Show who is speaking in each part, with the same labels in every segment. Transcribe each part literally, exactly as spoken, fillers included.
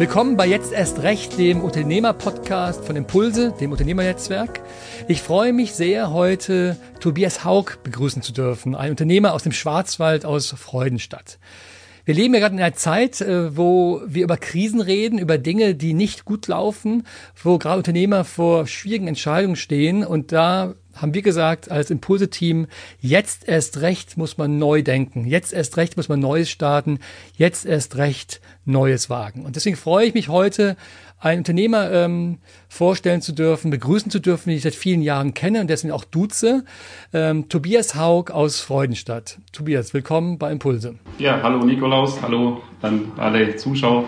Speaker 1: Willkommen bei Jetzt erst recht, dem Unternehmer-Podcast von Impulse, dem Unternehmernetzwerk. Ich freue mich sehr, heute Tobias Haug begrüßen zu dürfen, ein Unternehmer aus dem Schwarzwald aus Freudenstadt. Wir leben ja gerade in einer Zeit, wo wir über Krisen reden, über Dinge, die nicht gut laufen, wo gerade Unternehmer vor schwierigen Entscheidungen stehen. Und da haben wir gesagt, als Impulse-Team, jetzt erst recht muss man neu denken. Jetzt erst recht muss man Neues starten. Jetzt erst recht Neues wagen. Und deswegen freue ich mich heute, einen Unternehmer ähm, vorstellen zu dürfen, begrüßen zu dürfen, den ich seit vielen Jahren kenne und deswegen auch duze. Ähm, Tobias Haug aus Freudenstadt. Tobias, willkommen bei Impulse.
Speaker 2: Ja, hallo Nikolaus, hallo an alle Zuschauer.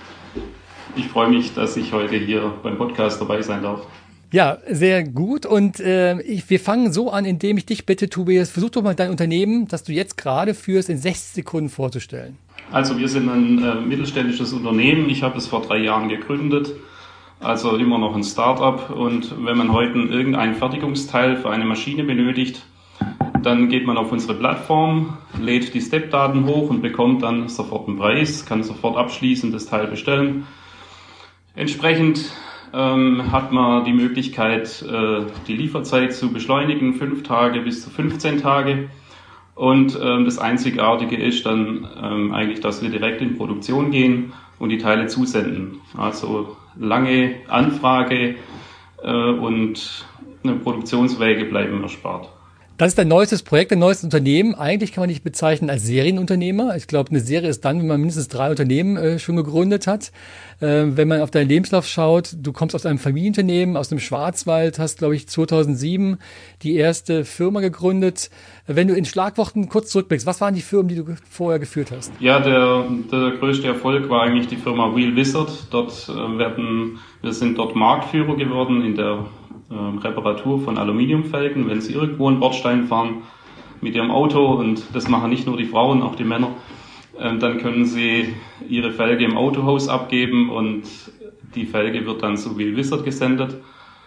Speaker 2: Ich freue mich, dass ich heute hier beim Podcast dabei sein darf.
Speaker 1: Ja, sehr gut. Und äh, ich, wir fangen so an, indem ich dich bitte, Tobias, versuch doch mal dein Unternehmen, das du jetzt gerade führst, in sechzig Sekunden vorzustellen.
Speaker 2: Also wir sind ein äh, mittelständisches Unternehmen. Ich habe es vor drei Jahren gegründet, also immer noch ein Start-up. Und wenn man heute irgendein Fertigungsteil für eine Maschine benötigt, dann geht man auf unsere Plattform, lädt die Step-Daten hoch und bekommt dann sofort einen Preis, kann sofort abschließend das Teil bestellen. Entsprechend ähm, hat man die Möglichkeit, äh, die Lieferzeit zu beschleunigen, fünf Tage bis zu fünfzehn Tage. Und ähm, das Einzigartige ist dann ähm, eigentlich, dass wir direkt in Produktion gehen und die Teile zusenden. Also lange Anfrage äh, und äh, Produktionswege bleiben erspart.
Speaker 1: Das ist dein neuestes Projekt, dein neuestes Unternehmen. Eigentlich kann man dich bezeichnen als Serienunternehmer. Ich glaube, eine Serie ist dann, wenn man mindestens drei Unternehmen äh, schon gegründet hat. Äh, wenn man auf deinen Lebenslauf schaut, du kommst aus einem Familienunternehmen, aus dem Schwarzwald, hast, glaube ich, zweitausendsieben die erste Firma gegründet. Wenn du in Schlagworten kurz zurückblickst, was waren die Firmen, die du vorher geführt hast?
Speaker 2: Ja, der, der größte Erfolg war eigentlich die Firma Wheel Wizard. Dort äh, werden, wir sind dort Marktführer geworden in der Reparatur von Aluminiumfelgen, wenn Sie irgendwo einen Bordstein fahren mit Ihrem Auto, und das machen nicht nur die Frauen, auch die Männer, dann können Sie Ihre Felge im Autohaus abgeben und die Felge wird dann zu Wheel Wizard gesendet.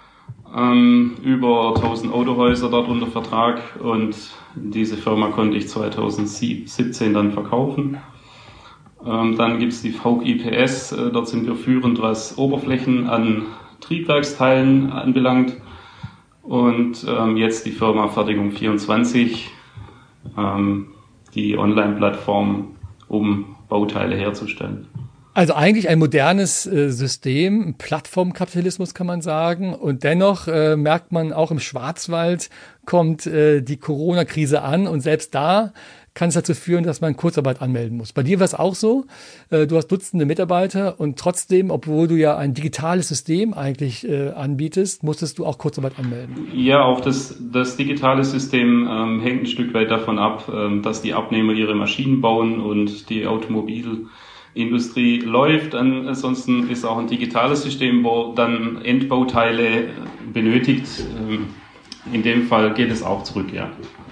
Speaker 2: Über tausend Autohäuser dort unter Vertrag, und diese Firma konnte ich zweitausendsiebzehn dann verkaufen. Dann gibt es die Haug I P S, dort sind wir führend, was Oberflächen an Triebwerksteilen anbelangt, und ähm, jetzt die Firma Fertigung vierundzwanzig, ähm, die Online-Plattform, um Bauteile herzustellen.
Speaker 1: Also eigentlich ein modernes äh, System, Plattformkapitalismus kann man sagen, und dennoch äh, merkt man, auch im Schwarzwald kommt äh, die Corona-Krise an, und selbst da kann es dazu führen, dass man Kurzarbeit anmelden muss. Bei dir war es auch so. Du hast Dutzende Mitarbeiter, und trotzdem, obwohl du ja ein digitales System eigentlich äh, anbietest, musstest du auch Kurzarbeit anmelden.
Speaker 2: Ja, auch das, das digitale System ähm, hängt ein Stück weit davon ab, ähm, dass die Abnehmer ihre Maschinen bauen und die Automobilindustrie läuft. Ansonsten ist auch ein digitales System, wo dann Endbauteile benötigt. Ähm, in dem Fall geht es auch zurück, ja.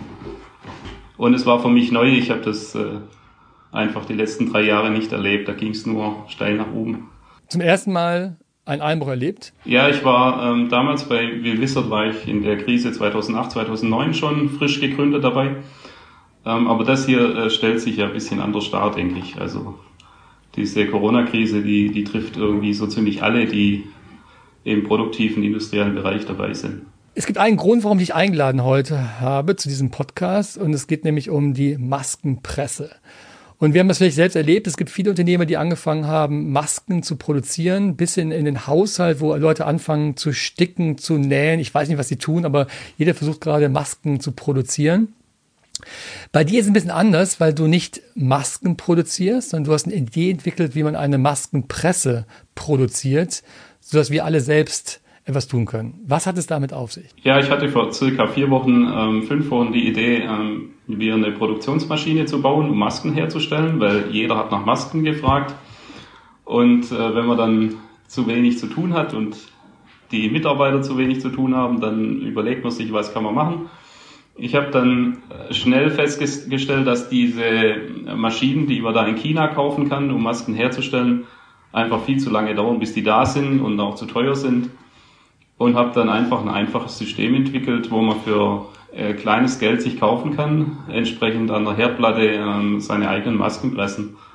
Speaker 2: Und es war für mich neu, ich habe das äh, einfach die letzten drei Jahre nicht erlebt, da ging es nur steil nach oben.
Speaker 1: Zum ersten Mal einen Einbruch erlebt?
Speaker 2: Ja, ich war ähm, damals bei Wheel Wizard, war ich in der Krise zweitausendacht, zweitausendneun schon frisch gegründet dabei. Ähm, aber das hier äh, stellt sich ja ein bisschen anders dar, denke ich. Also diese Corona-Krise, die, die trifft irgendwie so ziemlich alle, die im produktiven industriellen Bereich dabei sind.
Speaker 1: Es gibt einen Grund, warum ich dich eingeladen heute habe zu diesem Podcast, und es geht nämlich um die Maskenpresse. Und wir haben das vielleicht selbst erlebt. Es gibt viele Unternehmer, die angefangen haben, Masken zu produzieren, bis in, in den Haushalt, wo Leute anfangen zu sticken, zu nähen. Ich weiß nicht, was sie tun, aber jeder versucht gerade, Masken zu produzieren. Bei dir ist es ein bisschen anders, weil du nicht Masken produzierst, sondern du hast eine Idee entwickelt, wie man eine Maskenpresse produziert, sodass wir alle selbst etwas tun können. Was hat es damit auf sich?
Speaker 2: Ja, ich hatte vor circa vier Wochen, ähm, fünf Wochen die Idee, ähm, wie eine Produktionsmaschine zu bauen, um Masken herzustellen, weil jeder hat nach Masken gefragt. Und äh, wenn man dann zu wenig zu tun hat und die Mitarbeiter zu wenig zu tun haben, dann überlegt man sich, was kann man machen. Ich habe dann schnell festgestellt, dass diese Maschinen, die man da in China kaufen kann, um Masken herzustellen, einfach viel zu lange dauern, bis die da sind und auch zu teuer sind. Und habe dann einfach ein einfaches System entwickelt, wo man für äh, kleines Geld sich kaufen kann, entsprechend an der Herdplatte äh, seine eigenen Masken pressen.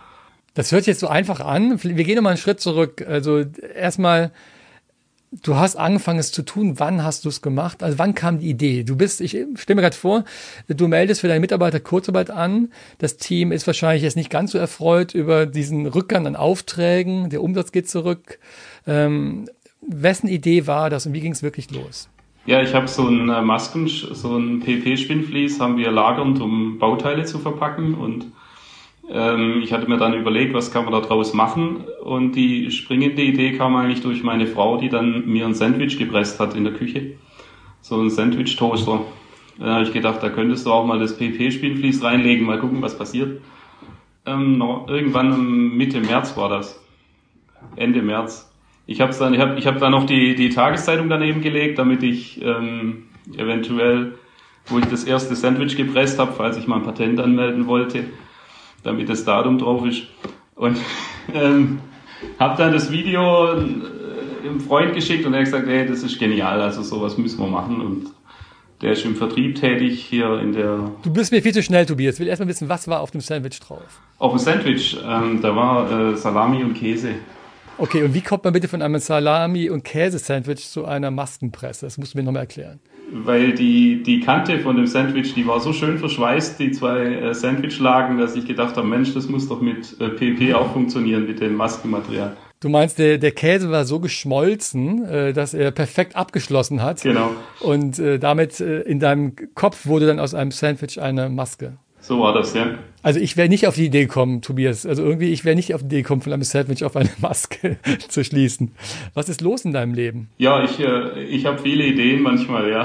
Speaker 1: Das hört sich jetzt so einfach an. Wir gehen nochmal einen Schritt zurück. Also erstmal, du hast angefangen, es zu tun. Wann hast du es gemacht? Also wann kam die Idee? Du bist, ich stelle mir gerade vor, du meldest für deine Mitarbeiter Kurzarbeit an. Das Team ist wahrscheinlich jetzt nicht ganz so erfreut über diesen Rückgang an Aufträgen. Der Umsatz geht zurück. Ähm, wessen Idee war das und wie ging es wirklich los?
Speaker 2: Ja, ich habe so ein Masken, so ein P P-Spinnvlies haben wir lagernd, um Bauteile zu verpacken, und ähm, ich hatte mir dann überlegt, was kann man da draus machen, und die springende Idee kam eigentlich durch meine Frau, die dann mir ein Sandwich gepresst hat in der Küche, so ein Sandwich-Toaster. Da habe ich gedacht, da könntest du auch mal das P P-Spinnvlies reinlegen, mal gucken, was passiert. Ähm, noch, irgendwann Mitte März war das, Ende März. Ich habe dann, ich habe, ich habe dann noch die die Tageszeitung daneben gelegt, damit ich ähm, eventuell, wo ich das erste Sandwich gepresst habe, falls ich mal ein Patent anmelden wollte, damit das Datum drauf ist. Und ähm, habe dann das Video äh, einem Freund geschickt und er hat gesagt, hey, das ist genial, also sowas müssen wir machen. Und der ist im Vertrieb tätig hier in der...
Speaker 1: Du bist mir viel zu schnell, Tobias. Ich will erstmal wissen, was war auf dem Sandwich drauf?
Speaker 2: Auf dem Sandwich, ähm, da war äh, Salami und Käse.
Speaker 1: Okay, und wie kommt man bitte von einem Salami- und Käse-Sandwich zu einer Maskenpresse? Das musst du mir nochmal erklären.
Speaker 2: Weil die, die Kante von dem Sandwich, die war so schön verschweißt, die zwei äh, Sandwichlagen, dass ich gedacht habe, Mensch, das muss doch mit äh, P P auch funktionieren, mit dem Maskenmaterial.
Speaker 1: Du meinst, der, der Käse war so geschmolzen, äh, dass er perfekt abgeschlossen hat.
Speaker 2: Genau.
Speaker 1: Und äh, damit äh, in deinem Kopf wurde dann aus einem Sandwich eine Maske.
Speaker 2: So war das, ja.
Speaker 1: Also ich wäre nicht auf die Idee gekommen, Tobias. Also irgendwie, ich wäre nicht auf die Idee gekommen, von einem Sandwich auf eine Maske zu schließen. Was ist los in deinem Leben?
Speaker 2: Ja, ich, äh, ich habe viele Ideen manchmal, ja.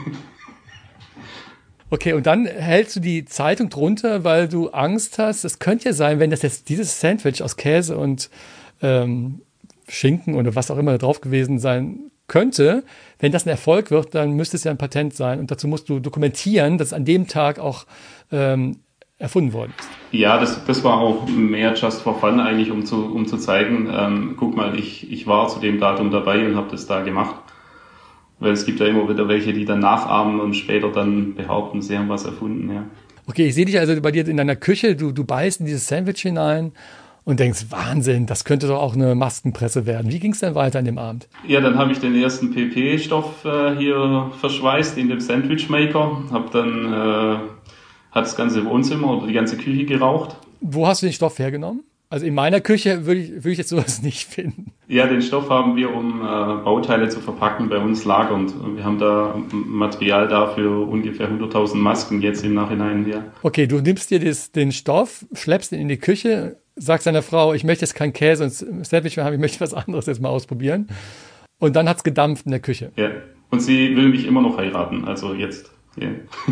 Speaker 1: Okay, und dann hältst du die Zeitung drunter, weil du Angst hast. Es könnte ja sein, wenn das jetzt dieses Sandwich aus Käse und ähm, Schinken oder was auch immer da drauf gewesen sein könnte, wenn das ein Erfolg wird, dann müsste es ja ein Patent sein. Und dazu musst du dokumentieren, dass es an dem Tag auch ähm, erfunden worden ist.
Speaker 2: Ja, das, das war auch mehr just for fun eigentlich, um zu, um zu zeigen, ähm, guck mal, ich, ich war zu dem Datum dabei und habe das da gemacht. Weil es gibt ja immer wieder welche, die dann nachahmen und später dann behaupten, sie haben was erfunden, ja.
Speaker 1: Okay, ich sehe dich also bei dir in deiner Küche, du, du beißt in dieses Sandwich hinein und denkst, Wahnsinn, das könnte doch auch eine Maskenpresse werden. Wie ging es denn weiter an dem Abend?
Speaker 2: Ja, dann habe ich den ersten P P-Stoff äh, hier verschweißt in dem Sandwichmaker, habe dann äh, hat das ganze Wohnzimmer oder die ganze Küche geraucht.
Speaker 1: Wo hast du den Stoff hergenommen? Also in meiner Küche würde ich, würde ich jetzt sowas nicht finden.
Speaker 2: Ja, den Stoff haben wir, um äh, Bauteile zu verpacken, bei uns lagernd. Wir haben da Material da für ungefähr hunderttausend Masken jetzt im Nachhinein. Ja.
Speaker 1: Okay, du nimmst dir das, den Stoff, schleppst ihn in die Küche, sagst deiner Frau, ich möchte jetzt keinen Käse und Sandwich mehr haben, ich möchte was anderes jetzt mal ausprobieren. Und dann hat's gedampft in der Küche.
Speaker 2: Ja, und sie will mich immer noch heiraten, also jetzt. Ja.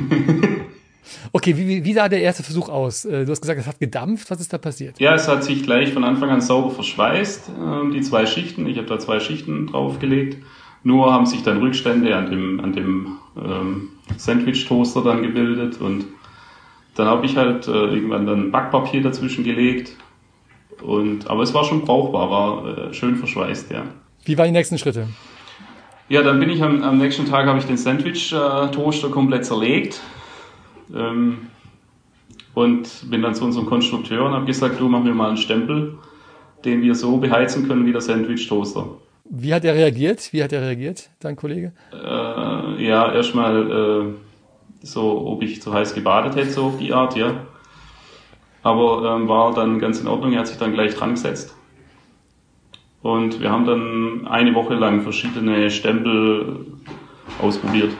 Speaker 1: Okay, wie, wie sah der erste Versuch aus? Du hast gesagt, es hat gedampft. Was ist da passiert?
Speaker 2: Ja, es hat sich gleich von Anfang an sauber verschweißt, die zwei Schichten. Ich habe da zwei Schichten draufgelegt. Nur haben sich dann Rückstände an dem, an dem ähm, Sandwich-Toaster dann gebildet. Und dann habe ich halt äh, irgendwann dann Backpapier dazwischen gelegt. Und, aber es war schon brauchbar, war äh, schön verschweißt, ja.
Speaker 1: Wie waren die nächsten Schritte?
Speaker 2: Ja, dann bin ich am, am nächsten Tag habe ich den Sandwich-Toaster komplett zerlegt. Ähm, und bin dann zu unserem Konstrukteur und habe gesagt, du, mach mir mal einen Stempel, den wir so beheizen können wie der Sandwich-Toaster.
Speaker 1: Wie hat er reagiert? Wie hat er reagiert, dein Kollege?
Speaker 2: Äh, ja, erstmal äh, so, ob ich zu heiß gebadet hätte, so auf die Art, ja. Aber ähm, war dann ganz in Ordnung, er hat sich dann gleich dran gesetzt. Und wir haben dann eine Woche lang verschiedene Stempel ausprobiert.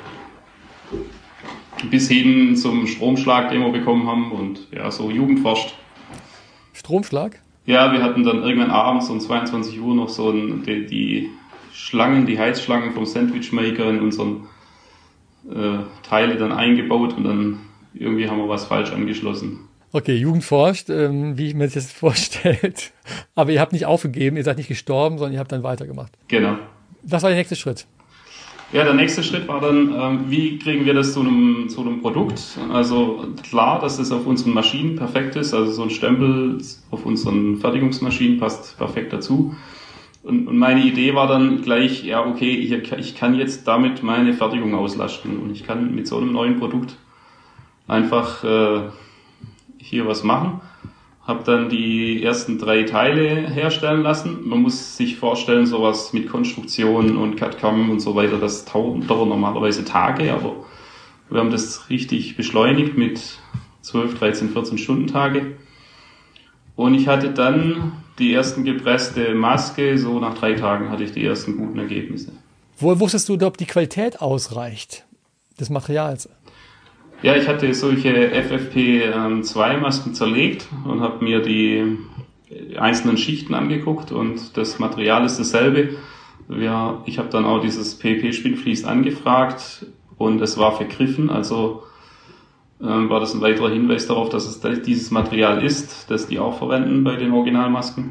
Speaker 2: Bis hin zum Stromschlag, den wir bekommen haben, und ja, so Jugendforscht.
Speaker 1: Stromschlag?
Speaker 2: Ja, wir hatten dann irgendwann abends um zweiundzwanzig Uhr noch so ein, die, die Schlangen, die Heizschlangen vom Sandwichmaker in unseren äh, Teile dann eingebaut und dann irgendwie haben wir was falsch angeschlossen.
Speaker 1: Okay, Jugend forscht, ähm, wie ich mir das jetzt vorstellt. Aber ihr habt nicht aufgegeben, ihr seid nicht gestorben, sondern ihr habt dann weitergemacht.
Speaker 2: Genau.
Speaker 1: Was war der nächste Schritt?
Speaker 2: Ja, der nächste Schritt war dann, ähm, wie kriegen wir das zu einem, zu einem Produkt? Also klar, dass es auf unseren Maschinen perfekt ist, also so ein Stempel auf unseren Fertigungsmaschinen passt perfekt dazu. Und, und meine Idee war dann gleich, ja okay, ich, ich kann jetzt damit meine Fertigung auslasten und ich kann mit so einem neuen Produkt einfach äh, hier was machen. habe dann die ersten drei Teile herstellen lassen. Man muss sich vorstellen, sowas mit Konstruktion und C A D-C A M und so weiter, das dauert normalerweise Tage, aber wir haben das richtig beschleunigt mit zwölf, dreizehn, vierzehn Stunden Tage. Und ich hatte dann die ersten gepresste Maske, so nach drei Tagen hatte ich die ersten guten Ergebnisse.
Speaker 1: Woher wusstest du, ob die Qualität ausreicht des Materials?
Speaker 2: Ja, ich hatte solche F F P zwei Masken zerlegt und habe mir die einzelnen Schichten angeguckt und das Material ist dasselbe. Ja, ich habe dann auch dieses P E P-Spinnvlies angefragt und es war vergriffen, also ähm, war das ein weiterer Hinweis darauf, dass es dieses Material ist, das die auch verwenden bei den Originalmasken.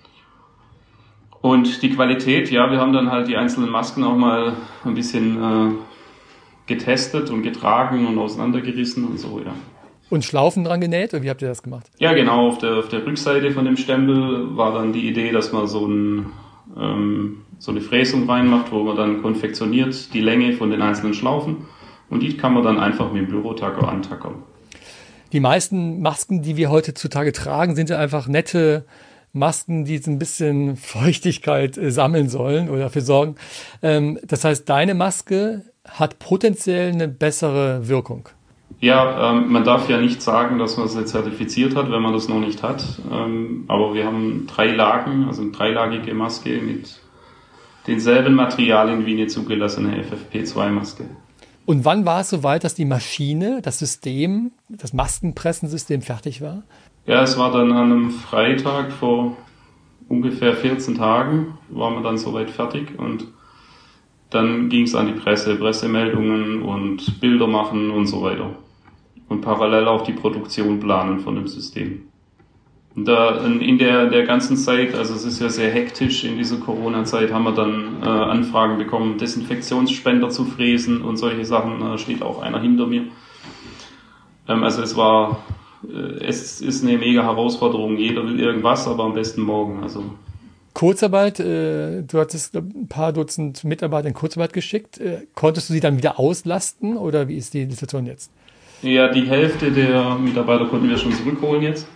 Speaker 2: Und die Qualität, ja, wir haben dann halt die einzelnen Masken auch mal ein bisschen äh, getestet und getragen und auseinandergerissen und so, ja.
Speaker 1: Und Schlaufen dran genäht, oder wie habt ihr das gemacht?
Speaker 2: Ja, genau, auf der, auf der Rückseite von dem Stempel war dann die Idee, dass man so, ein, ähm, so eine Fräsung reinmacht, wo man dann konfektioniert die Länge von den einzelnen Schlaufen und die kann man dann einfach mit dem Bürotacker antackern.
Speaker 1: Die meisten Masken, die wir heutzutage tragen, sind ja einfach nette Masken, die ein bisschen Feuchtigkeit äh, sammeln sollen oder dafür sorgen. Ähm, das heißt, deine Maske hat potenziell eine bessere Wirkung.
Speaker 2: Ja, ähm, man darf ja nicht sagen, dass man sie zertifiziert hat, wenn man das noch nicht hat. Ähm, aber wir haben drei Lagen, also eine dreilagige Maske mit denselben Materialien wie eine zugelassene F F P zwei Maske.
Speaker 1: Und wann war es soweit, dass die Maschine, das System, das Maskenpressensystem fertig war?
Speaker 2: Ja, es war dann an einem Freitag vor ungefähr vierzehn Tagen, waren wir dann soweit fertig und dann ging es an die Presse, Pressemeldungen und Bilder machen und so weiter. Und parallel auch die Produktion planen von dem System. Und da in der, der ganzen Zeit, also es ist ja sehr hektisch in dieser Corona-Zeit, haben wir dann äh, Anfragen bekommen, Desinfektionsspender zu fräsen und solche Sachen. Da steht auch einer hinter mir. Ähm, also es war, äh, es ist eine mega Herausforderung. Jeder will irgendwas, aber am besten morgen. Also
Speaker 1: Kurzarbeit, äh, du hattest ein paar Dutzend Mitarbeiter in Kurzarbeit geschickt. Äh, konntest du sie dann wieder auslasten oder wie ist die Situation jetzt?
Speaker 2: Ja, die Hälfte der Mitarbeiter konnten wir schon zurückholen jetzt.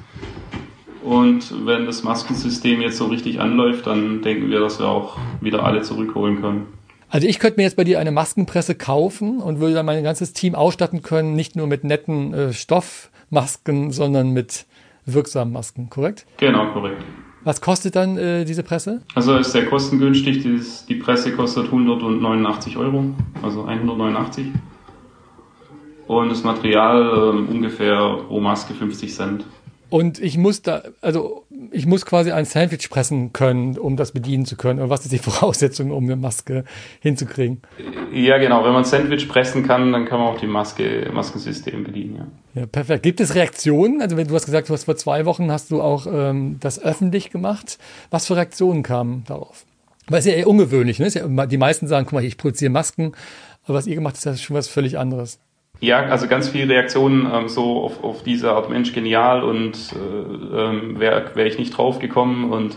Speaker 2: Und wenn das Maskensystem jetzt so richtig anläuft, dann denken wir, dass wir auch wieder alle zurückholen können.
Speaker 1: Also ich könnte mir jetzt bei dir eine Maskenpresse kaufen und würde dann mein ganzes Team ausstatten können, nicht nur mit netten äh, Stoffmasken, sondern mit wirksamen Masken, korrekt?
Speaker 2: Genau, korrekt.
Speaker 1: Was kostet dann äh, diese Presse?
Speaker 2: Also ist sehr kostengünstig. Die, die Presse kostet hundertneunundachtzig Euro, also hundertneunundachtzig. Und das Material äh, ungefähr pro Maske fünfzig Cent.
Speaker 1: Und ich muss da, also ich muss quasi ein Sandwich pressen können, um das bedienen zu können. Oder was ist die Voraussetzung, um eine Maske hinzukriegen?
Speaker 2: Ja, genau. Wenn man Sandwich pressen kann, dann kann man auch die Maske, Maskensystem bedienen, ja.
Speaker 1: Ja, perfekt. Gibt es Reaktionen? Also wenn du hast gesagt, du hast vor zwei Wochen hast du auch ähm, das öffentlich gemacht. Was für Reaktionen kamen darauf? Weil es ist ja eher ungewöhnlich, ne? Ist ja, die meisten sagen, guck mal, ich produziere Masken. Aber was ihr gemacht habt, ist ja schon was völlig anderes.
Speaker 2: Ja, also ganz viele Reaktionen ähm, so auf, auf diese Art Mensch genial und äh, ähm, wäre wär ich nicht drauf gekommen und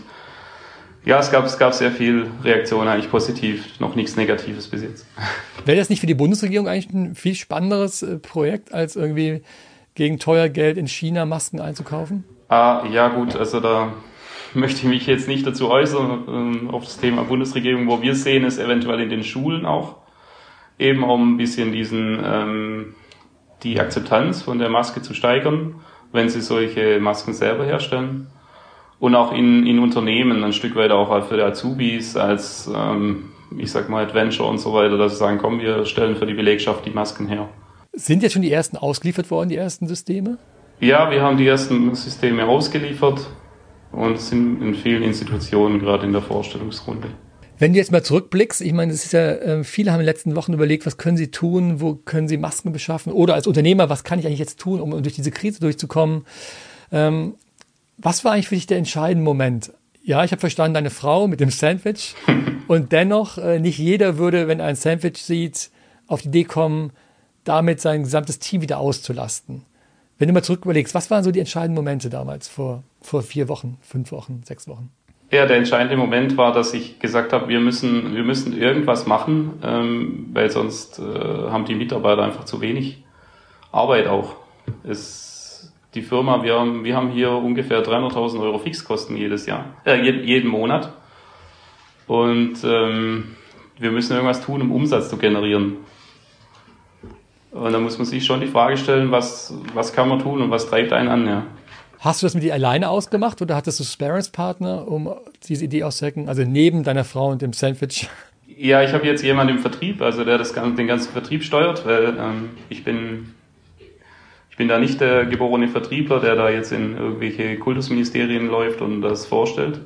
Speaker 2: ja, es gab, es gab sehr viel Reaktionen, eigentlich positiv, noch nichts Negatives bis jetzt.
Speaker 1: Wäre das nicht für die Bundesregierung eigentlich ein viel spannenderes äh, Projekt, als irgendwie gegen teuer Geld in China Masken einzukaufen?
Speaker 2: Ah, ja gut, also da möchte ich mich jetzt nicht dazu äußern ähm, auf das Thema Bundesregierung. Wo wir sehen, ist eventuell in den Schulen auch. Eben um ein bisschen diesen ähm, die Akzeptanz von der Maske zu steigern, wenn sie solche Masken selber herstellen. Und auch in, in Unternehmen ein Stück weit auch für die Azubis als, ähm, ich sag mal, Adventure und so weiter, dass sie sagen, komm, wir stellen für die Belegschaft die Masken her.
Speaker 1: Sind jetzt schon die ersten ausgeliefert worden, die ersten Systeme?
Speaker 2: Ja, wir haben die ersten Systeme ausgeliefert und sind in vielen Institutionen gerade in der Vorstellungsrunde.
Speaker 1: Wenn du jetzt mal zurückblickst, ich meine, das ist ja, viele haben in den letzten Wochen überlegt, was können sie tun, wo können sie Masken beschaffen oder als Unternehmer, was kann ich eigentlich jetzt tun, um durch diese Krise durchzukommen? Ähm, was war eigentlich für dich der entscheidende Moment? Ja, ich habe verstanden, deine Frau mit dem Sandwich und dennoch, äh, nicht jeder würde, wenn er ein Sandwich sieht, auf die Idee kommen, damit sein gesamtes Team wieder auszulasten. Wenn du mal zurück überlegst, was waren so die entscheidenden Momente damals, vor, vor vier Wochen, fünf Wochen, sechs Wochen?
Speaker 2: Ja, der entscheidende Moment war, dass ich gesagt habe, wir müssen, wir müssen irgendwas machen, ähm, weil sonst äh, haben die Mitarbeiter einfach zu wenig Arbeit auch. Es, die Firma, wir haben, wir haben hier ungefähr dreihunderttausend Euro Fixkosten jedes Jahr, äh, jeden Monat. Und ähm, wir müssen irgendwas tun, um Umsatz zu generieren. Und da muss man sich schon die Frage stellen, was, was kann man tun und was treibt einen an, ja.
Speaker 1: Hast du das mit dir alleine ausgemacht oder hattest du Sparringspartner, um diese Idee auszuhacken? Also neben deiner Frau und dem Sandwich?
Speaker 2: Ja, ich habe jetzt jemanden im Vertrieb, also der das, den ganzen Vertrieb steuert, weil ähm, ich bin ich bin da nicht der geborene Vertriebler, der da jetzt in irgendwelche Kultusministerien läuft und das vorstellt.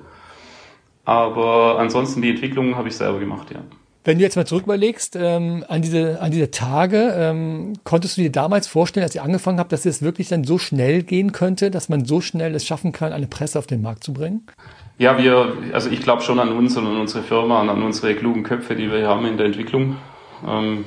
Speaker 2: Aber ansonsten die Entwicklung habe ich selber gemacht, ja.
Speaker 1: Wenn du jetzt mal zurück überlegst, ähm, an diese, an diese Tage, ähm, konntest du dir damals vorstellen, als ihr angefangen habt, dass es wirklich dann so schnell gehen könnte, dass man so schnell es schaffen kann, eine Presse auf den Markt zu bringen?
Speaker 2: Ja, wir, also ich glaube schon an uns und an unsere Firma und an unsere klugen Köpfe, die wir hier haben in der Entwicklung. Ähm,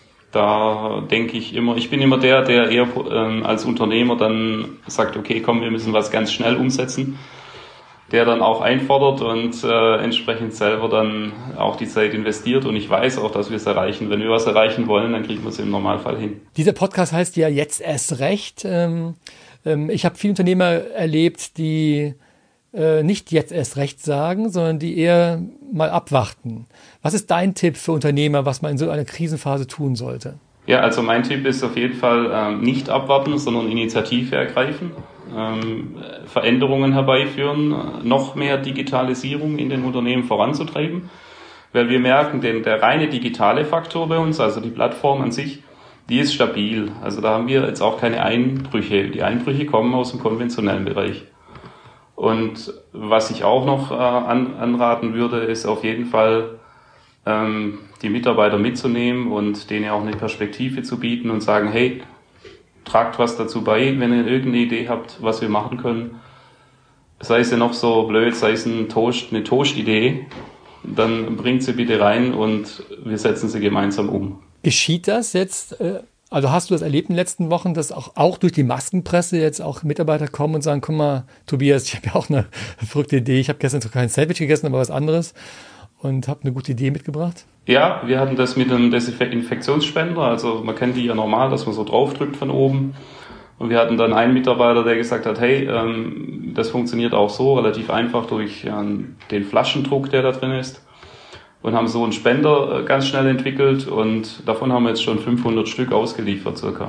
Speaker 2: da denke ich immer, ich bin immer der, der eher ähm, als Unternehmer dann sagt, okay, komm, wir müssen was ganz schnell umsetzen. Der dann auch einfordert und äh, entsprechend selber dann auch die Zeit investiert. Und ich weiß auch, dass wir es erreichen. Wenn wir was erreichen wollen, dann kriegen wir es im Normalfall hin.
Speaker 1: Dieser Podcast heißt ja jetzt erst recht. Ähm, ähm, ich habe viele Unternehmer erlebt, die äh, nicht jetzt erst recht sagen, sondern die eher mal abwarten. Was ist dein Tipp für Unternehmer, was man in so einer Krisenphase tun sollte?
Speaker 2: Ja, also mein Tipp ist auf jeden Fall ähm, nicht abwarten, sondern Initiative ergreifen. Ähm, Veränderungen herbeiführen, noch mehr Digitalisierung in den Unternehmen voranzutreiben, weil wir merken, denn der reine digitale Faktor bei uns, also die Plattform an sich, die ist stabil. Also da haben wir jetzt auch keine Einbrüche. Die Einbrüche kommen aus dem konventionellen Bereich. Und was ich auch noch äh, an, anraten würde, ist auf jeden Fall ähm, die Mitarbeiter mitzunehmen und denen auch eine Perspektive zu bieten und sagen, hey, tragt was dazu bei, wenn ihr irgendeine Idee habt, was wir machen können. Sei es ja noch so blöd, sei es ein Toast, eine Toast-Idee, dann bringt sie bitte rein und wir setzen sie gemeinsam um.
Speaker 1: Geschieht das jetzt, also hast du das erlebt in den letzten Wochen, dass auch, auch durch die Maskenpresse jetzt auch Mitarbeiter kommen und sagen, guck mal, Tobias, ich habe ja auch eine verrückte Idee, ich habe gestern zwar kein Sandwich gegessen, aber was anderes und habe eine gute Idee mitgebracht?
Speaker 2: Ja, wir hatten das mit einem Desinfektionsspender, also man kennt die ja normal, dass man so draufdrückt von oben. Und wir hatten dann einen Mitarbeiter, der gesagt hat, hey, ähm, das funktioniert auch so relativ einfach durch ähm, den Flaschendruck, der da drin ist. Und haben so einen Spender äh, ganz schnell entwickelt und davon haben wir jetzt schon fünfhundert Stück ausgeliefert circa.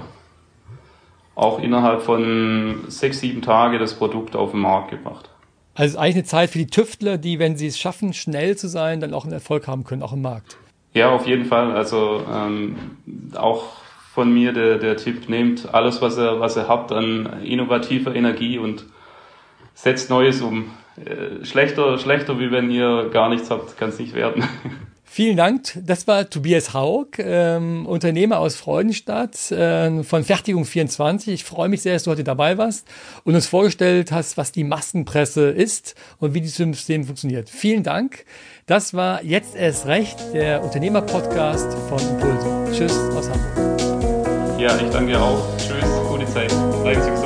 Speaker 2: Auch innerhalb von sechs, sieben Tage das Produkt auf den Markt gebracht.
Speaker 1: Also es ist eigentlich eine Zeit für die Tüftler, die, wenn sie es schaffen, schnell zu sein, dann auch einen Erfolg haben können, auch im Markt.
Speaker 2: Ja, auf jeden Fall. Also ähm, auch von mir der, der Tipp, nehmt alles, was ihr, was ihr habt an innovativer Energie und setzt Neues um. Äh, schlechter, schlechter, wie wenn ihr gar nichts habt, kann es nicht werden.
Speaker 1: Vielen Dank. Das war Tobias Haug, ähm, Unternehmer aus Freudenstadt äh, von Fertigung vierundzwanzig. Ich freue mich sehr, dass du heute dabei warst und uns vorgestellt hast, was die Maskenpresse ist und wie dieses System funktioniert. Vielen Dank. Das war jetzt erst recht, der Unternehmer-Podcast von Impulse. Tschüss aus Hamburg.
Speaker 2: Ja, ich danke auch. Tschüss, gute Zeit. Bleiben Sie gesund.